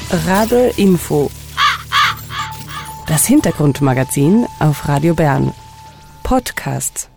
Rabe Info. Das Hintergrundmagazin auf Radio Bern. Podcast.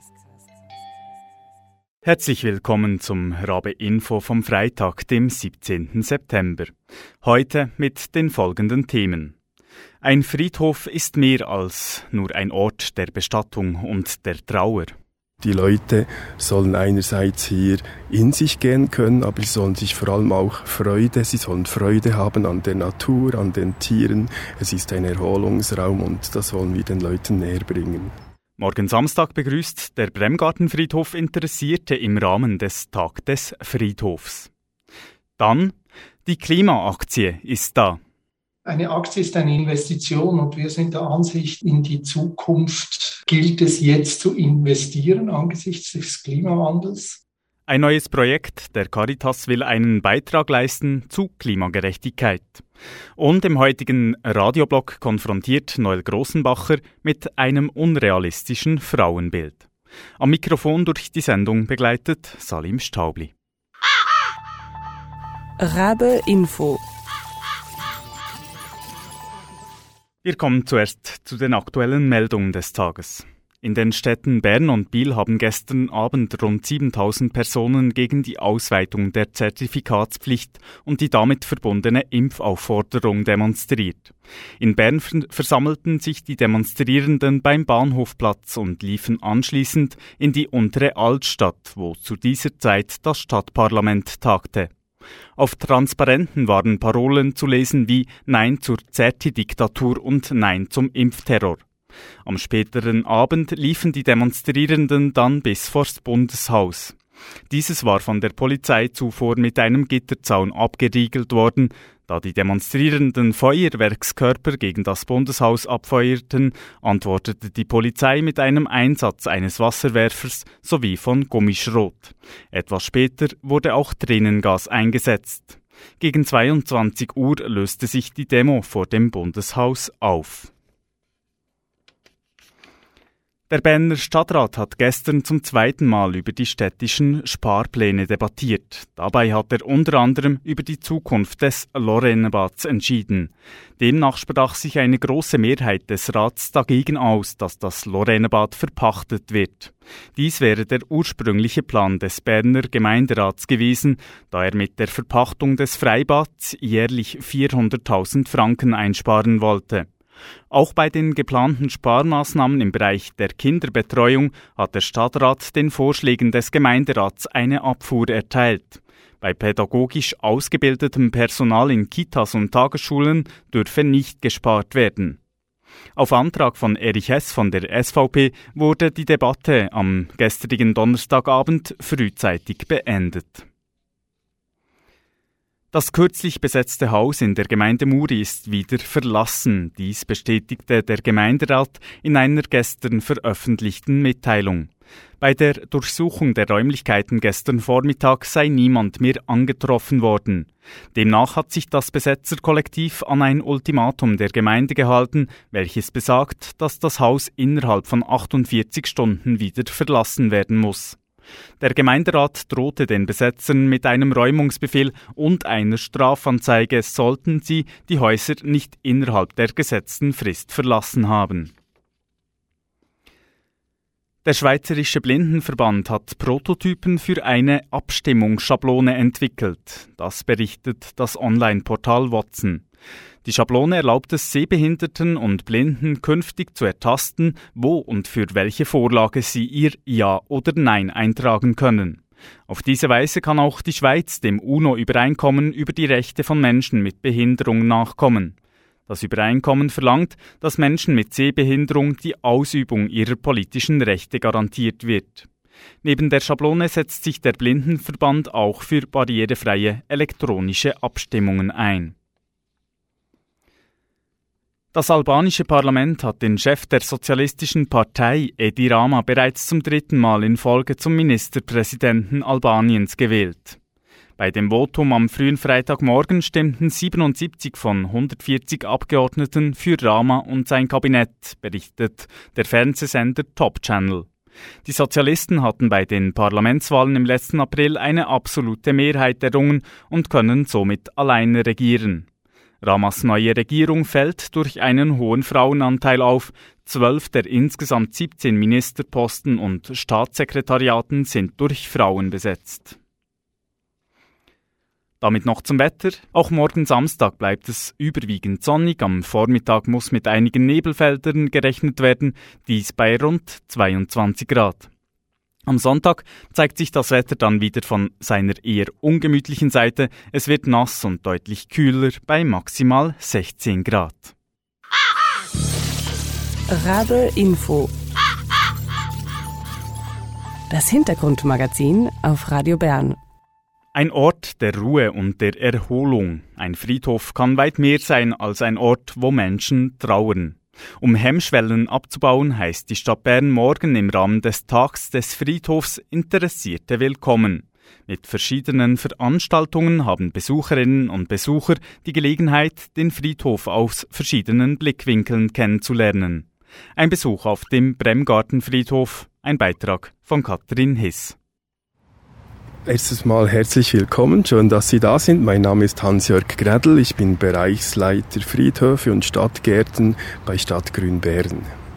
Herzlich willkommen zum Rabe Info vom Freitag, dem 17. September. Heute mit den folgenden Themen. Ein Friedhof ist mehr als nur ein Ort der Bestattung und der Trauer. Die Leute sollen einerseits hier in sich gehen können, aber sie sollen sich vor allem auch sie sollen Freude haben an der Natur, an den Tieren. Es ist ein Erholungsraum und das wollen wir den Leuten näher bringen. Morgen Samstag begrüßt der Bremgartenfriedhof Interessierte im Rahmen des Tag des Friedhofs. Dann, die Klimaaktie ist da. Eine Aktie ist eine Investition und wir sind der Ansicht, in die Zukunft gilt es jetzt zu investieren angesichts des Klimawandels. Ein neues Projekt der Caritas will einen Beitrag leisten zu Klimagerechtigkeit. Und im heutigen Radioblog konfrontiert Noel Grossenbacher mit einem unrealistischen Frauenbild. Am Mikrofon durch die Sendung begleitet Salim Staubli. Rabe Info. Wir kommen zuerst zu den aktuellen Meldungen des Tages. In den Städten Bern und Biel haben gestern Abend rund 7.000 Personen gegen die Ausweitung der Zertifikatspflicht und die damit verbundene Impfaufforderung demonstriert. In Bern versammelten sich die Demonstrierenden beim Bahnhofplatz und liefen anschließend in die untere Altstadt, wo zu dieser Zeit das Stadtparlament tagte. Auf Transparenten waren Parolen zu lesen wie Nein zur Zerti-Diktatur und Nein zum Impfterror. Am späteren Abend liefen die Demonstrierenden dann bis vors Bundeshaus. Dieses war von der Polizei zuvor mit einem Gitterzaun abgeriegelt worden. Da die Demonstrierenden Feuerwerkskörper gegen das Bundeshaus abfeuerten, antwortete die Polizei mit einem Einsatz eines Wasserwerfers sowie von Gummischrot. Etwas später wurde auch Tränengas eingesetzt. Gegen 22 Uhr löste sich die Demo vor dem Bundeshaus auf. Der Berner Stadtrat hat gestern zum zweiten Mal über die städtischen Sparpläne debattiert. Dabei hat er unter anderem über die Zukunft des Lorenebads entschieden. Demnach sprach sich eine große Mehrheit des Rats dagegen aus, dass das Lorenebad verpachtet wird. Dies wäre der ursprüngliche Plan des Berner Gemeinderats gewesen, da er mit der Verpachtung des Freibads jährlich 400.000 Franken einsparen wollte. Auch bei den geplanten Sparmaßnahmen im Bereich der Kinderbetreuung hat der Stadtrat den Vorschlägen des Gemeinderats eine Abfuhr erteilt. Bei pädagogisch ausgebildetem Personal in Kitas und Tagesschulen dürfe nicht gespart werden. Auf Antrag von Erich Hess von der SVP wurde die Debatte am gestrigen Donnerstagabend frühzeitig beendet. Das kürzlich besetzte Haus in der Gemeinde Muri ist wieder verlassen. Dies bestätigte der Gemeinderat in einer gestern veröffentlichten Mitteilung. Bei der Durchsuchung der Räumlichkeiten gestern Vormittag sei niemand mehr angetroffen worden. Demnach hat sich das Besetzerkollektiv an ein Ultimatum der Gemeinde gehalten, welches besagt, dass das Haus innerhalb von 48 Stunden wieder verlassen werden muss. Der Gemeinderat drohte den Besetzern mit einem Räumungsbefehl und einer Strafanzeige, sollten sie die Häuser nicht innerhalb der gesetzten Frist verlassen haben. Der Schweizerische Blindenverband hat Prototypen für eine Abstimmungsschablone entwickelt. Das berichtet das Online-Portal Watson. Die Schablone erlaubt es Sehbehinderten und Blinden künftig zu ertasten, wo und für welche Vorlage sie ihr Ja oder Nein eintragen können. Auf diese Weise kann auch die Schweiz dem UNO-Übereinkommen über die Rechte von Menschen mit Behinderung nachkommen. Das Übereinkommen verlangt, dass Menschen mit Sehbehinderung die Ausübung ihrer politischen Rechte garantiert wird. Neben der Schablone setzt sich der Blindenverband auch für barrierefreie elektronische Abstimmungen ein. Das albanische Parlament hat den Chef der Sozialistischen Partei, Edi Rama, bereits zum 3. Mal in Folge zum Ministerpräsidenten Albaniens gewählt. Bei dem Votum am frühen Freitagmorgen stimmten 77 von 140 Abgeordneten für Rama und sein Kabinett, berichtet der Fernsehsender Top Channel. Die Sozialisten hatten bei den Parlamentswahlen im letzten April eine absolute Mehrheit errungen und können somit alleine regieren. Ramas neue Regierung fällt durch einen hohen Frauenanteil auf. 12 der insgesamt 17 Ministerposten und Staatssekretariaten sind durch Frauen besetzt. Damit noch zum Wetter. Auch morgen Samstag bleibt es überwiegend sonnig. Am Vormittag muss mit einigen Nebelfeldern gerechnet werden, dies bei rund 22 Grad. Am Sonntag zeigt sich das Wetter dann wieder von seiner eher ungemütlichen Seite. Es wird nass und deutlich kühler bei maximal 16 Grad. Rabe Info. Das Hintergrundmagazin auf Radio Bern. Ein Ort der Ruhe und der Erholung. Ein Friedhof kann weit mehr sein als ein Ort, wo Menschen trauern. Um Hemmschwellen abzubauen, heißt die Stadt Bern morgen im Rahmen des Tags des Friedhofs Interessierte willkommen. Mit verschiedenen Veranstaltungen haben Besucherinnen und Besucher die Gelegenheit, den Friedhof aus verschiedenen Blickwinkeln kennenzulernen. Ein Besuch auf dem Bremgartenfriedhof, ein Beitrag von Katrin Hiss. Erstes Mal herzlich willkommen, schön, dass Sie da sind. Mein Name ist Hans-Jörg Grädl, ich bin Bereichsleiter Friedhöfe und Stadtgärten bei Stadtgrün Bern.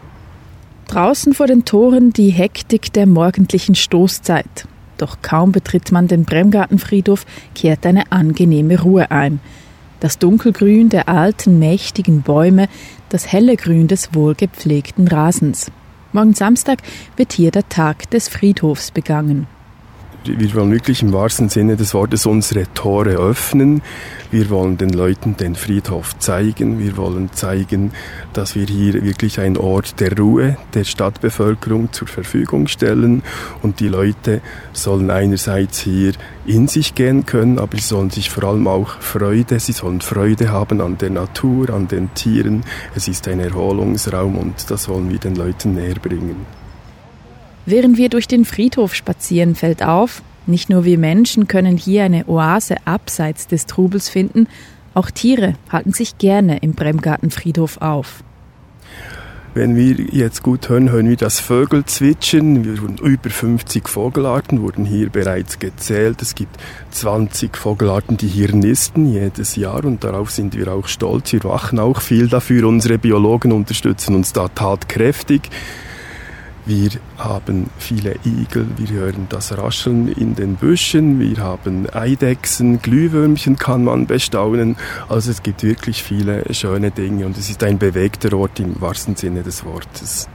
Draußen vor den Toren die Hektik der morgendlichen Stoßzeit. Doch kaum betritt man den Bremgartenfriedhof, kehrt eine angenehme Ruhe ein. Das Dunkelgrün der alten, mächtigen Bäume, das helle Grün des wohlgepflegten Rasens. Morgen Samstag wird hier der Tag des Friedhofs begangen. Wir wollen wirklich im wahrsten Sinne des Wortes unsere Tore öffnen. Wir wollen den Leuten den Friedhof zeigen. Wir wollen zeigen, dass wir hier wirklich einen Ort der Ruhe der Stadtbevölkerung zur Verfügung stellen. Und die Leute sollen einerseits hier in sich gehen können, aber sie sollen sich vor allem auch sie sollen Freude haben an der Natur, an den Tieren. Es ist ein Erholungsraum und das wollen wir den Leuten näher bringen. Während wir durch den Friedhof spazieren, fällt auf, nicht nur wir Menschen können hier eine Oase abseits des Trubels finden, auch Tiere halten sich gerne im Bremgartenfriedhof auf. Wenn wir jetzt gut hören, hören wir das Vögelzwitschern. Über 50 Vogelarten wurden hier bereits gezählt. Es gibt 20 Vogelarten, die hier nisten jedes Jahr und darauf sind wir auch stolz. Wir machen auch viel dafür. Unsere Biologen unterstützen uns da tatkräftig. Wir haben viele Igel, wir hören das Rascheln in den Büschen, wir haben Eidechsen, Glühwürmchen kann man bestaunen. Also es gibt wirklich viele schöne Dinge und es ist ein bewegter Ort im wahrsten Sinne des Wortes.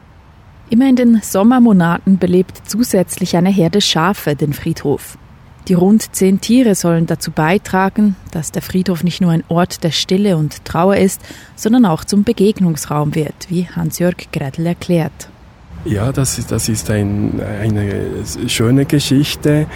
Immer in den Sommermonaten belebt zusätzlich eine Herde Schafe den Friedhof. Die rund 10 Tiere sollen dazu beitragen, dass der Friedhof nicht nur ein Ort der Stille und Trauer ist, sondern auch zum Begegnungsraum wird, wie Hans-Jörg Grädl erklärt. Ja, das ist eine schöne Geschichte.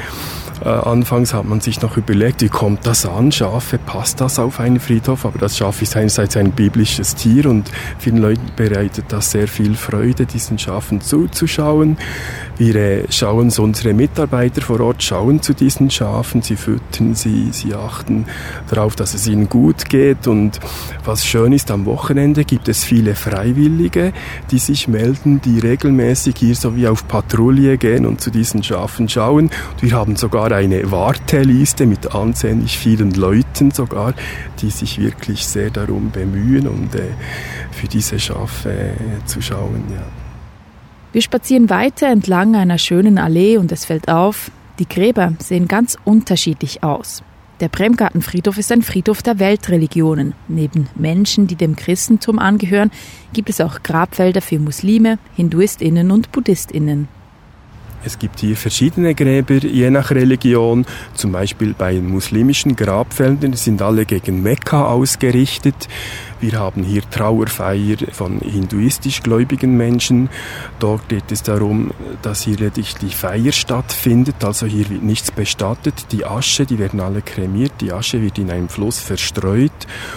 Anfangs hat man sich noch überlegt, wie kommt das an, Schafe, passt das auf einen Friedhof? Aber das Schaf ist einerseits ein biblisches Tier und vielen Leuten bereitet das sehr viel Freude, diesen Schafen zuzuschauen. Wir schauen, unsere Mitarbeiter vor Ort schauen zu diesen Schafen, sie füttern sie achten darauf, dass es ihnen gut geht. Und was schön ist, am Wochenende gibt es viele Freiwillige, die sich melden, die regelmäßig hier so wie auf Patrouille gehen und zu diesen Schafen schauen. Und wir haben sogar eine Warteliste mit ansehnlich vielen Leuten sogar, die sich wirklich sehr darum bemühen und für diese Schafe zu schauen. Ja. Wir spazieren weiter entlang einer schönen Allee und es fällt auf, die Gräber sehen ganz unterschiedlich aus. Der Bremgartenfriedhof ist ein Friedhof der Weltreligionen. Neben Menschen, die dem Christentum angehören, gibt es auch Grabfelder für Muslime, HinduistInnen und BuddhistInnen. Es gibt hier verschiedene Gräber, je nach Religion. Zum Beispiel bei muslimischen Grabfeldern, die sind alle gegen Mekka ausgerichtet. Wir haben hier Trauerfeier von hinduistisch gläubigen Menschen. Dort geht es darum, dass hier lediglich die Feier stattfindet. Also hier wird nichts bestattet. Die Asche, die werden alle kremiert. Die Asche wird in einem Fluss verstreut.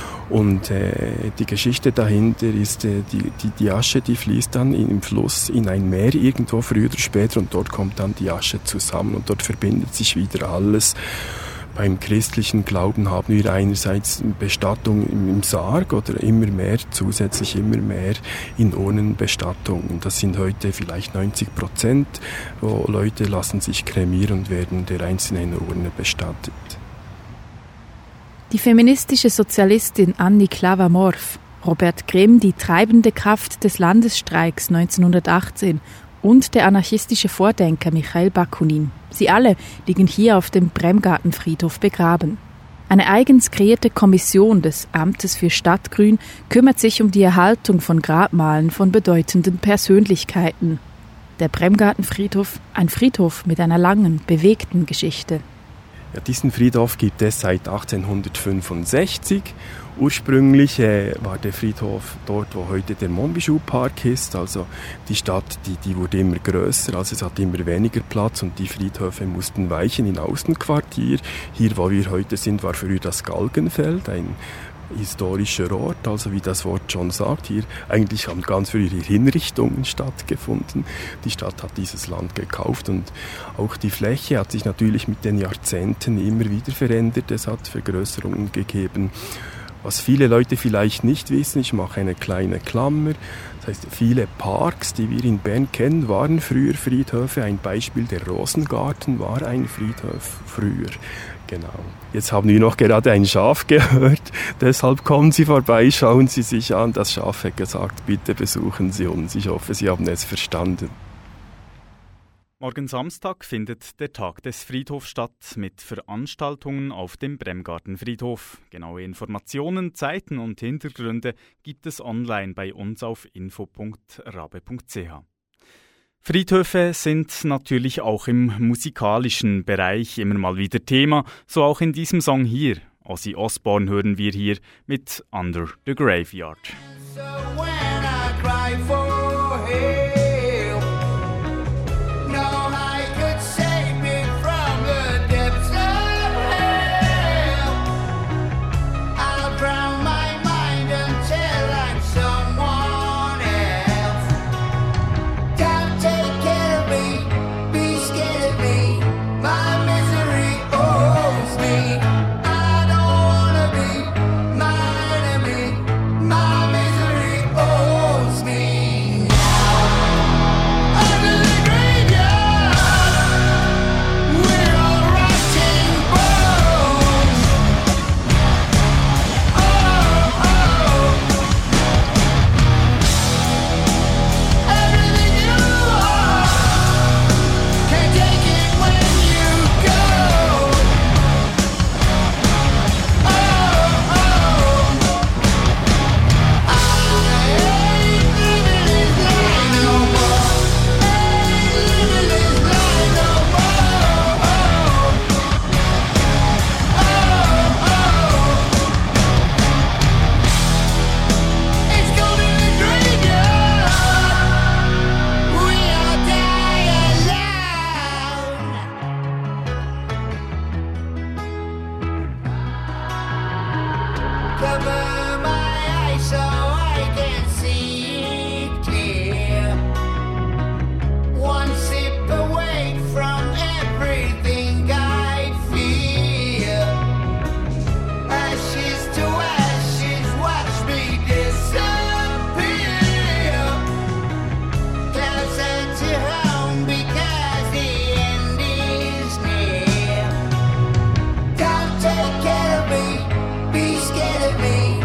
Und die Geschichte dahinter ist, die Asche, die fließt dann im Fluss in ein Meer irgendwo früher oder später und dort kommt dann die Asche zusammen und dort verbindet sich wieder alles. Beim christlichen Glauben haben wir einerseits Bestattung im Sarg oder zusätzlich immer mehr in Urnenbestattung. Und das sind heute vielleicht 90%, wo Leute lassen sich kremieren und werden der einzelnen Urne bestattet. Die feministische Sozialistin Annie Klaver-Morf, Robert Grimm, die treibende Kraft des Landesstreiks 1918 und der anarchistische Vordenker Michail Bakunin. Sie alle liegen hier auf dem Bremgartenfriedhof begraben. Eine eigens kreierte Kommission des Amtes für Stadtgrün kümmert sich um die Erhaltung von Grabmalen von bedeutenden Persönlichkeiten. Der Bremgartenfriedhof, ein Friedhof mit einer langen, bewegten Geschichte. Ja, diesen Friedhof gibt es seit 1865. Ursprünglich war der Friedhof dort, wo heute der Monbijoux-Park ist. Also die Stadt, die wurde immer größer, also es hat immer weniger Platz und die Friedhöfe mussten weichen in Außenquartier. Hier, wo wir heute sind, war früher das Galgenfeld, ein historischer Ort, also wie das Wort schon sagt. Hier eigentlich haben ganz früher Hinrichtungen stattgefunden. Die Stadt hat dieses Land gekauft und auch die Fläche hat sich natürlich mit den Jahrzehnten immer wieder verändert. Es hat Vergrößerungen gegeben. Was viele Leute vielleicht nicht wissen, ich mache eine kleine Klammer. Das heißt, viele Parks, die wir in Bern kennen, waren früher Friedhöfe. Ein Beispiel, der Rosengarten war ein Friedhof früher. Genau. Jetzt haben wir noch gerade ein Schaf gehört, deshalb kommen Sie vorbei, schauen Sie sich an. Das Schaf hat gesagt, bitte besuchen Sie uns. Ich hoffe, Sie haben es verstanden. Morgen Samstag findet der Tag des Friedhofs statt mit Veranstaltungen auf dem Bremgartenfriedhof. Genaue Informationen, Zeiten und Hintergründe gibt es online bei uns auf info.rabe.ch. Friedhöfe sind natürlich auch im musikalischen Bereich immer mal wieder Thema, so auch in diesem Song hier. Ozzy Osbourne hören wir hier mit Under the Graveyard. So when I cry for help, no I could save me from the depths of hell. I'll drown my mind until I'm someone else. Don't take care of me, be scared of me. My misery owes me. I don't wanna be my enemy. My misery owes me. Under the graveyard, we're all rotting bones. Oh, oh. Everything you are, can't take it when you go. Oh, oh. I ain't living this life no more. Ain't living this life no more. It's going to the graveyard. We all die alone. Cover my eyes so I can see it clear. One sip away from everything I fear. Ashes to ashes, watch me disappear. Clouds enter home because the end is near. Don't take care of me, be scared of me.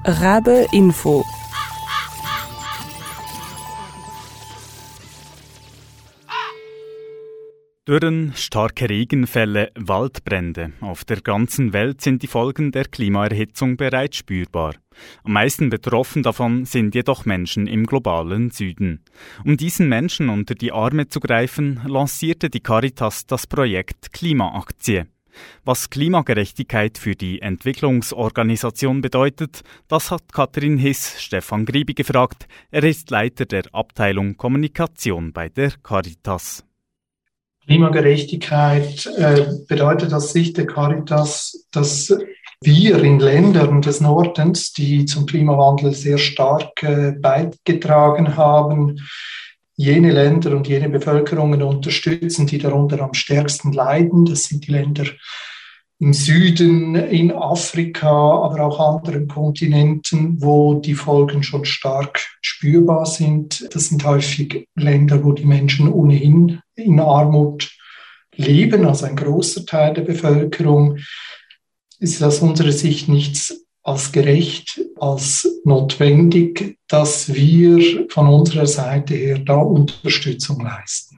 Rabe Info. Dürren, starke Regenfälle, Waldbrände. Auf der ganzen Welt sind die Folgen der Klimaerhitzung bereits spürbar. Am meisten betroffen davon sind jedoch Menschen im globalen Süden. Um diesen Menschen unter die Arme zu greifen, lancierte die Caritas das Projekt Klimaaktie. Was Klimagerechtigkeit für die Entwicklungsorganisation bedeutet, das hat Katrin Hiss Stefan Gribi gefragt. Er ist Leiter der Abteilung Kommunikation bei der Caritas. Klimagerechtigkeit bedeutet aus Sicht der Caritas, dass wir in Ländern des Nordens, die zum Klimawandel sehr stark beigetragen haben, jene Länder und jene Bevölkerungen unterstützen, die darunter am stärksten leiden. Das sind die Länder im Süden, in Afrika, aber auch anderen Kontinenten, wo die Folgen schon stark spürbar sind. Das sind häufig Länder, wo die Menschen ohnehin in Armut leben, also ein großer Teil der Bevölkerung. Ist aus unserer Sicht nichts als gerecht, als notwendig, dass wir von unserer Seite her da Unterstützung leisten.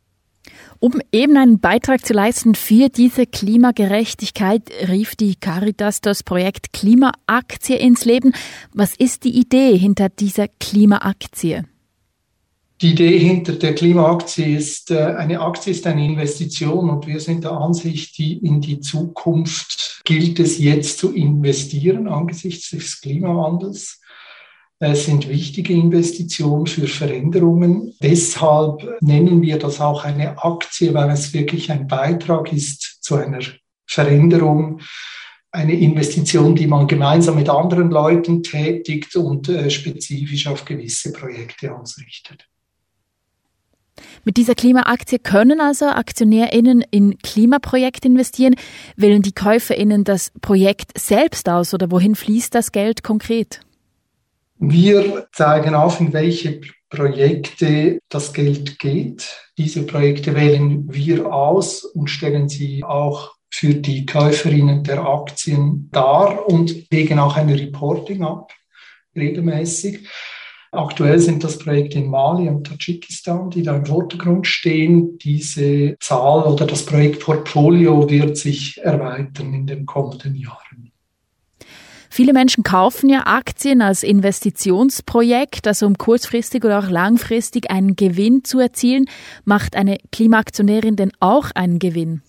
Um eben einen Beitrag zu leisten für diese Klimagerechtigkeit, rief die Caritas das Projekt Klimaaktie ins Leben. Was ist die Idee hinter dieser Klimaaktie? Die Idee hinter der Klimaaktie ist, eine Aktie ist eine Investition und wir sind der Ansicht, in die Zukunft gilt es jetzt zu investieren angesichts des Klimawandels. Es sind wichtige Investitionen für Veränderungen. Deshalb nennen wir das auch eine Aktie, weil es wirklich ein Beitrag ist zu einer Veränderung. Eine Investition, die man gemeinsam mit anderen Leuten tätigt und spezifisch auf gewisse Projekte ausrichtet. Mit dieser Klimaaktie können also AktionärInnen in Klimaprojekte investieren. Wählen die KäuferInnen das Projekt selbst aus oder wohin fließt das Geld konkret? Wir zeigen auf, in welche Projekte das Geld geht. Diese Projekte wählen wir aus und stellen sie auch für die Käuferinnen der Aktien dar und legen auch ein Reporting ab, regelmäßig. Aktuell sind das Projekte in Mali und Tadschikistan, die da im Vordergrund stehen. Diese Zahl oder das Projektportfolio wird sich erweitern in den kommenden Jahren. Viele Menschen kaufen ja Aktien als Investitionsprojekt, also um kurzfristig oder auch langfristig einen Gewinn zu erzielen. Macht eine Klimaaktionärin denn auch einen Gewinn?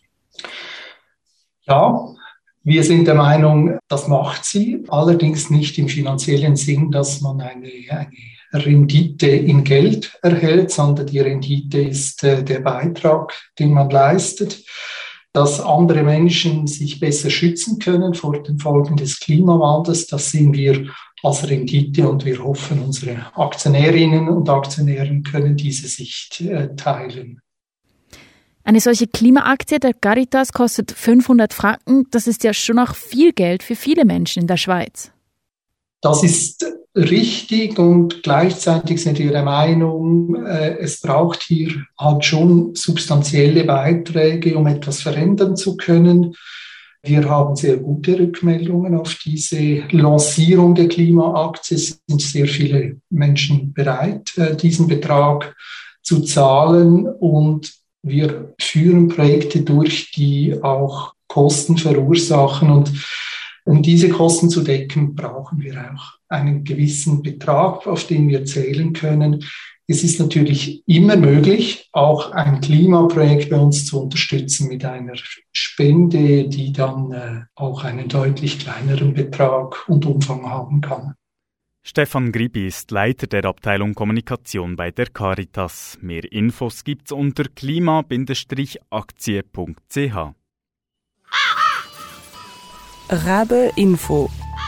Ja, wir sind der Meinung, das macht sie. Allerdings nicht im finanziellen Sinn, dass man eine Rendite in Geld erhält, sondern die Rendite ist der Beitrag, den man leistet. Dass andere Menschen sich besser schützen können vor den Folgen des Klimawandels, das sehen wir als Rendite und wir hoffen, unsere Aktionärinnen und Aktionäre können diese Sicht teilen. Eine solche Klimaaktie der Caritas kostet 500 Franken. Das ist ja schon auch viel Geld für viele Menschen in der Schweiz. Das ist richtig und gleichzeitig sind wir der Meinung, es braucht hier halt schon substanzielle Beiträge, um etwas verändern zu können. Wir haben sehr gute Rückmeldungen auf diese Lancierung der Klimaaktie. Es sind sehr viele Menschen bereit, diesen Betrag zu zahlen und wir führen Projekte durch, die auch Kosten verursachen und um diese Kosten zu decken, brauchen wir auch einen gewissen Betrag, auf den wir zählen können. Es ist natürlich immer möglich, auch ein Klimaprojekt bei uns zu unterstützen mit einer Spende, die dann auch einen deutlich kleineren Betrag und Umfang haben kann. Stefan Gribi ist Leiter der Abteilung Kommunikation bei der Caritas. Mehr Infos gibt's unter klima-aktie.ch. Rabe Info.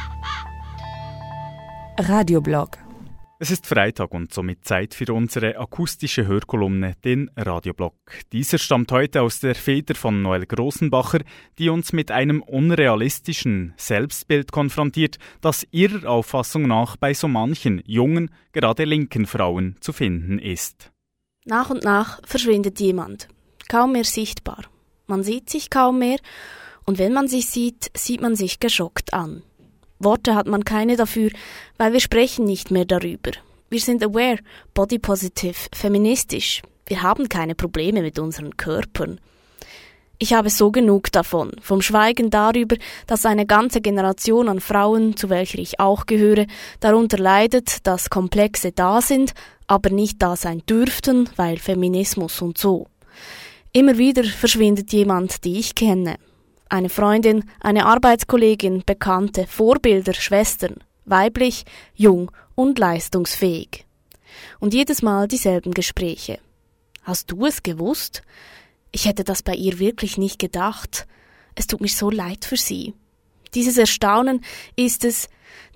Radioblog. Es ist Freitag und somit Zeit für unsere akustische Hörkolumne, den Radioblog. Dieser stammt heute aus der Feder von Noel Grossenbacher, die uns mit einem unrealistischen Selbstbild konfrontiert, das ihrer Auffassung nach bei so manchen jungen, gerade linken Frauen zu finden ist. Nach und nach verschwindet jemand, kaum mehr sichtbar. Man sieht sich kaum mehr und wenn man sich sieht, sieht man sich geschockt an. Worte hat man keine dafür, weil wir sprechen nicht mehr darüber. Wir sind aware, body positive, feministisch. Wir haben keine Probleme mit unseren Körpern. Ich habe so genug davon, vom Schweigen darüber, dass eine ganze Generation an Frauen, zu welcher ich auch gehöre, darunter leidet, dass Komplexe da sind, aber nicht da sein dürften, weil Feminismus und so. Immer wieder verschwindet jemand, die ich kenne. Eine Freundin, eine Arbeitskollegin, Bekannte, Vorbilder, Schwestern, weiblich, jung und leistungsfähig. Und jedes Mal dieselben Gespräche. Hast du es gewusst? Ich hätte das bei ihr wirklich nicht gedacht. Es tut mir so leid für sie. Dieses Erstaunen ist es,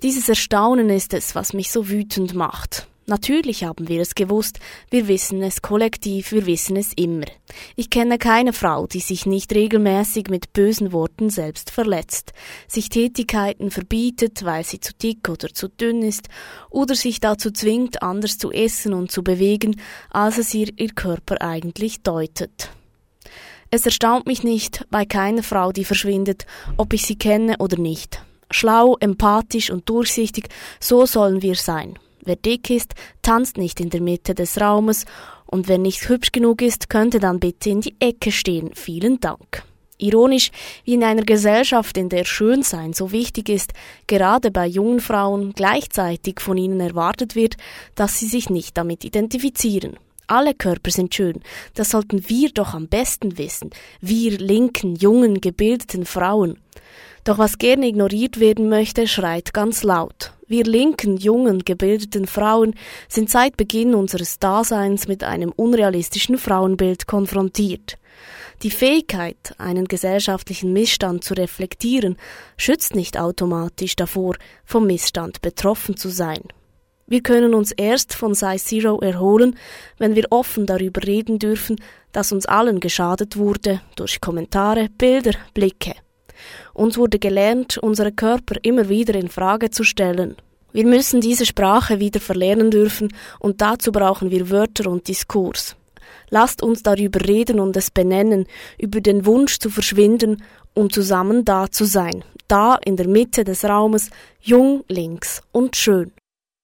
was mich so wütend macht. Natürlich haben wir es gewusst, wir wissen es kollektiv, wir wissen es immer. Ich kenne keine Frau, die sich nicht regelmäßig mit bösen Worten selbst verletzt, sich Tätigkeiten verbietet, weil sie zu dick oder zu dünn ist, oder sich dazu zwingt, anders zu essen und zu bewegen, als es ihr Körper eigentlich deutet. Es erstaunt mich nicht, bei keiner Frau, die verschwindet, ob ich sie kenne oder nicht. Schlau, empathisch und durchsichtig, so sollen wir sein. Wer dick ist, tanzt nicht in der Mitte des Raumes, und wer nicht hübsch genug ist, könnte dann bitte in die Ecke stehen. Vielen Dank. Ironisch, wie in einer Gesellschaft, in der Schönsein so wichtig ist, gerade bei jungen Frauen gleichzeitig von ihnen erwartet wird, dass sie sich nicht damit identifizieren. Alle Körper sind schön, das sollten wir doch am besten wissen, wir linken, jungen, gebildeten Frauen. Doch was gerne ignoriert werden möchte, schreit ganz laut. Wir linken, jungen, gebildeten Frauen sind seit Beginn unseres Daseins mit einem unrealistischen Frauenbild konfrontiert. Die Fähigkeit, einen gesellschaftlichen Missstand zu reflektieren, schützt nicht automatisch davor, vom Missstand betroffen zu sein. Wir können uns erst von Size Zero erholen, wenn wir offen darüber reden dürfen, dass uns allen geschadet wurde durch Kommentare, Bilder, Blicke. Uns wurde gelernt, unsere Körper immer wieder in Frage zu stellen. Wir müssen diese Sprache wieder verlernen dürfen und dazu brauchen wir Wörter und Diskurs. Lasst uns darüber reden und es benennen, über den Wunsch zu verschwinden, um zusammen da zu sein. Da in der Mitte des Raumes, jung, links und schön.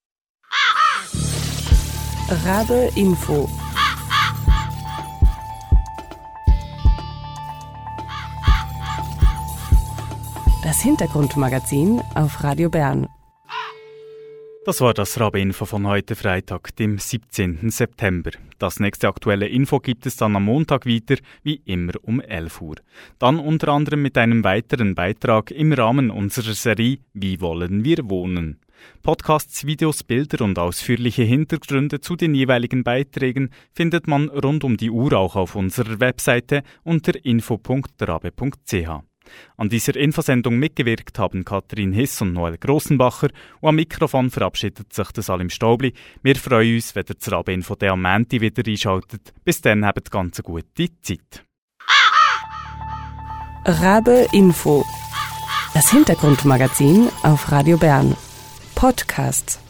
Rabe Info. Das Hintergrundmagazin auf Radio Bern. Das war das Rabe-Info von heute Freitag, dem 17. September. Das nächste aktuelle Info gibt es dann am Montag wieder, wie immer um 11 Uhr. Dann unter anderem mit einem weiteren Beitrag im Rahmen unserer Serie Wie wollen wir wohnen? Podcasts, Videos, Bilder und ausführliche Hintergründe zu den jeweiligen Beiträgen findet man rund um die Uhr auch auf unserer Webseite unter info.rabe.ch. An dieser Infosendung mitgewirkt haben Katrin Hiss und Noel Grossenbacher und am Mikrofon verabschiedet sich der Salim Staubli. Wir freuen uns, wenn ihr das Rabe-Info am Montag wieder einschaltet. Bis dann, habt ganz eine gute Zeit. Rabe Info. Das Hintergrundmagazin auf Radio Bern. Podcasts.